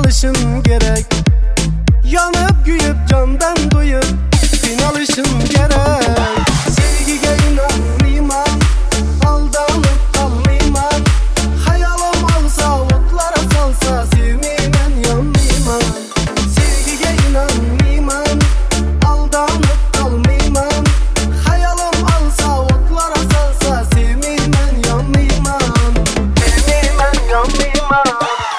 alışın gerek. Yanıp güyüp candan duyup din alışın gerek. Sevgiye inanmayman, aldanıp kalmayman. Hayalim alsa otlara salsa sevmeymen yanmayman. Sevgiye inanmayman, aldanıp kalmayman. Hayalim alsa otlara salsa sevmeymen yanmayman. Sevmeymen yanmayman.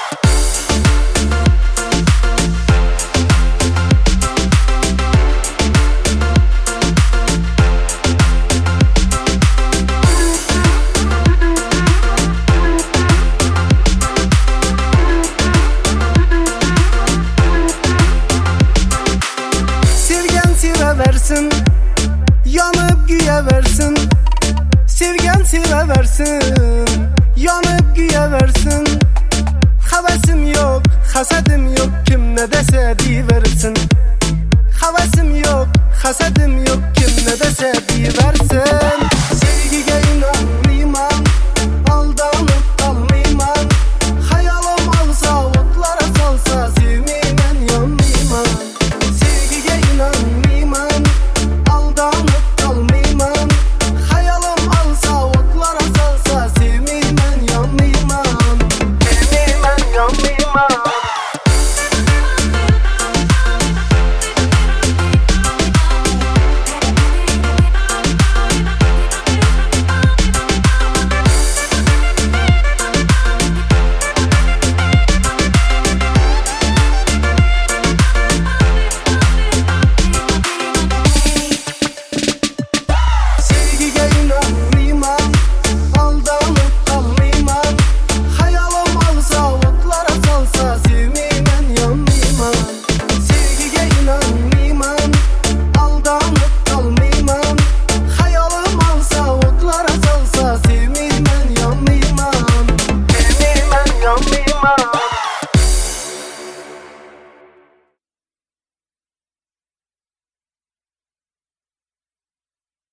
Versin, yanıp güye versin, sevgen sive versin.